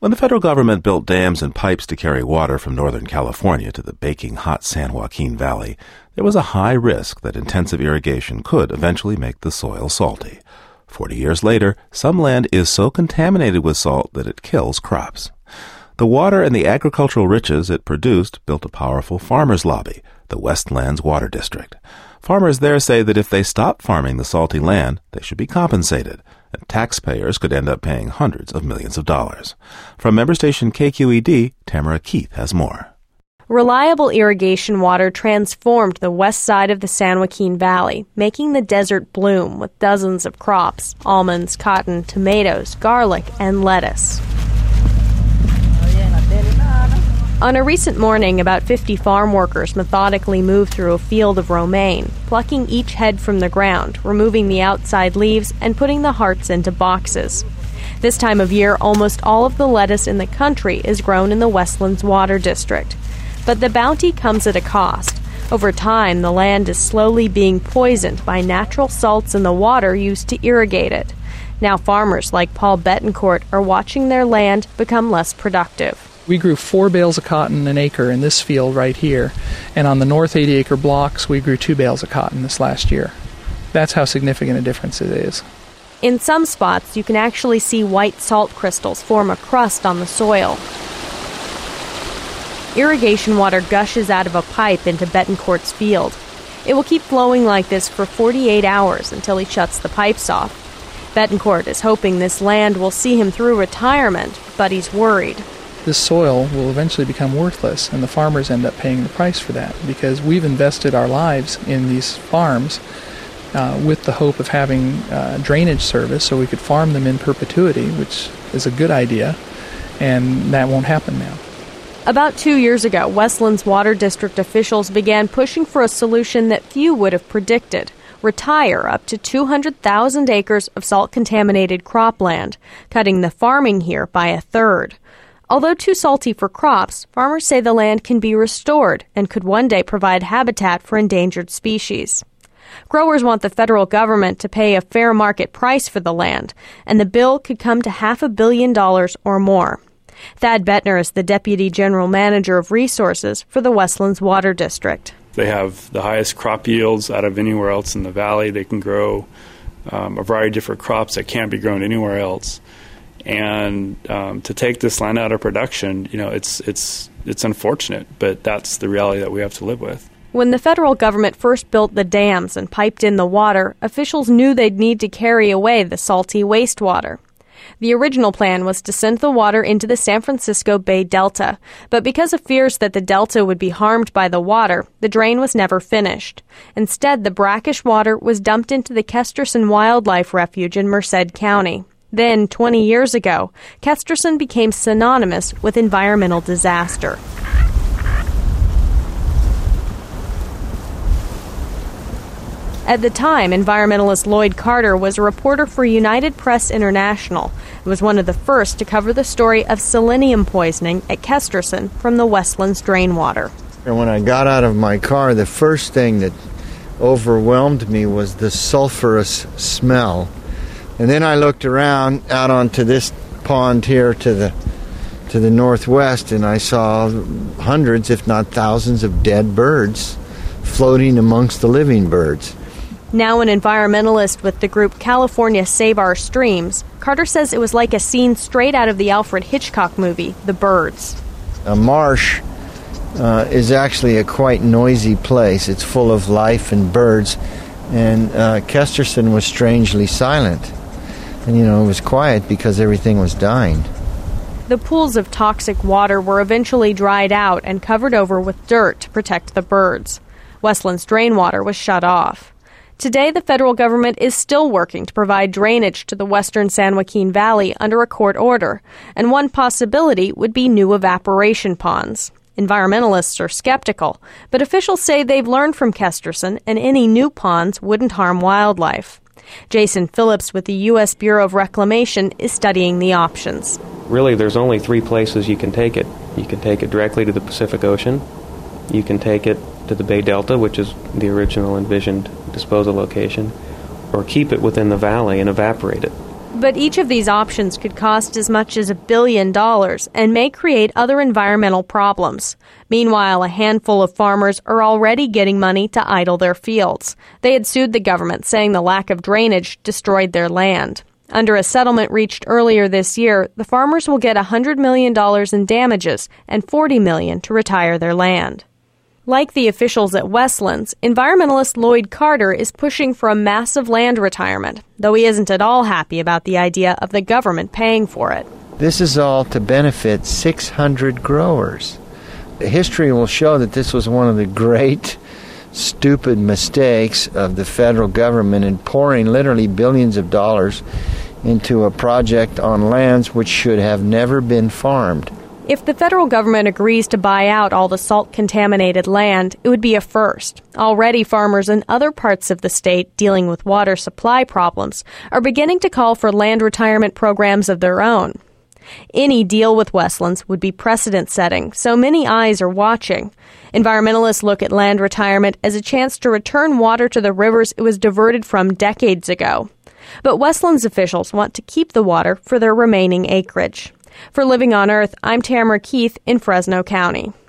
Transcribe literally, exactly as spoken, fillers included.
When the federal government built dams and pipes to carry water from Northern California to the baking hot San Joaquin Valley, there was a high risk that intensive irrigation could eventually make the soil salty. Forty years later, some land is so contaminated with salt that it kills crops. The water and the agricultural riches it produced built a powerful farmers' lobby, the Westlands Water District. Farmers there say that if they stop farming the salty land, they should be compensated, and taxpayers could end up paying hundreds of millions of dollars. From member station K Q E D, Tamara Keith has more. Reliable irrigation water transformed the west side of the San Joaquin Valley, making the desert bloom with dozens of crops: almonds, cotton, tomatoes, garlic, and lettuce. On a recent morning, about fifty farm workers methodically moved through a field of romaine, plucking each head from the ground, removing the outside leaves, and putting the hearts into boxes. This time of year, almost all of the lettuce in the country is grown in the Westlands Water District. But the bounty comes at a cost. Over time, the land is slowly being poisoned by natural salts in the water used to irrigate it. Now farmers like Paul Betancourt are watching their land become less productive. We grew four bales of cotton an acre in this field right here, and on the north eighty-acre blocks, we grew two bales of cotton this last year. That's how significant a difference it is. In some spots, you can actually see white salt crystals form a crust on the soil. Irrigation water gushes out of a pipe into Betancourt's field. It will keep flowing like this for forty-eight hours until he shuts the pipes off. Betancourt is hoping this land will see him through retirement, but he's worried. This soil will eventually become worthless, and the farmers end up paying the price for that, because we've invested our lives in these farms uh, with the hope of having uh, drainage service so we could farm them in perpetuity, which is a good idea, and that won't happen now. About two years ago, Westlands Water District officials began pushing for a solution that few would have predicted: retire up to two hundred thousand acres of salt-contaminated cropland, cutting the farming here by a third. Although too salty for crops, farmers say the land can be restored and could one day provide habitat for endangered species. Growers want the federal government to pay a fair market price for the land, and the bill could come to half a billion dollars or more. Thad Bettner is the Deputy General Manager of Resources for the Westlands Water District. They have the highest crop yields out of anywhere else in the valley. They can grow um, a variety of different crops that can't be grown anywhere else. And um, to take this land out of production, you know, it's it's it's unfortunate, but that's the reality that we have to live with. When the federal government first built the dams and piped in the water, officials knew they'd need to carry away the salty wastewater. The original plan was to send the water into the San Francisco Bay Delta, but because of fears that the delta would be harmed by the water, the drain was never finished. Instead, the brackish water was dumped into the Kesterson Wildlife Refuge in Merced County. Then, twenty years ago, Kesterson became synonymous with environmental disaster. At the time, environmentalist Lloyd Carter was a reporter for United Press International. It was one of the first to cover the story of selenium poisoning at Kesterson from the Westlands drain water. And when I got out of my car, the first thing that overwhelmed me was the sulfurous smell. And then I looked around out onto this pond here to the to the northwest, and I saw hundreds, if not thousands, of dead birds floating amongst the living birds. Now an environmentalist with the group California Save Our Streams, Carter says it was like a scene straight out of the Alfred Hitchcock movie, The Birds. A marsh uh, is actually a quite noisy place. It's full of life and birds, and uh, Kesterson was strangely silent. And, you know, it was quiet because everything was dying. The pools of toxic water were eventually dried out and covered over with dirt to protect the birds. Westlands drain water was shut off. Today, the federal government is still working to provide drainage to the western San Joaquin Valley under a court order, and one possibility would be new evaporation ponds. Environmentalists are skeptical, but officials say they've learned from Kesterson, and any new ponds wouldn't harm wildlife. Jason Phillips with the U S Bureau of Reclamation is studying the options. Really, there's only three places you can take it. You can take it directly to the Pacific Ocean. You can take it to the Bay Delta, which is the original envisioned disposal location, or keep it within the valley and evaporate it. But each of these options could cost as much as a billion dollars and may create other environmental problems. Meanwhile, a handful of farmers are already getting money to idle their fields. They had sued the government, saying the lack of drainage destroyed their land. Under a settlement reached earlier this year, the farmers will get one hundred million dollars in damages and forty million dollars to retire their land. Like the officials at Westlands, environmentalist Lloyd Carter is pushing for a massive land retirement, though he isn't at all happy about the idea of the government paying for it. This is all to benefit six hundred growers. History will show that this was one of the great, stupid mistakes of the federal government in pouring literally billions of dollars into a project on lands which should have never been farmed. If the federal government agrees to buy out all the salt-contaminated land, it would be a first. Already, farmers in other parts of the state dealing with water supply problems are beginning to call for land retirement programs of their own. Any deal with Westlands would be precedent-setting, so many eyes are watching. Environmentalists look at land retirement as a chance to return water to the rivers it was diverted from decades ago. But Westlands officials want to keep the water for their remaining acreage. For Living on Earth, I'm Tamara Keith in Fresno County.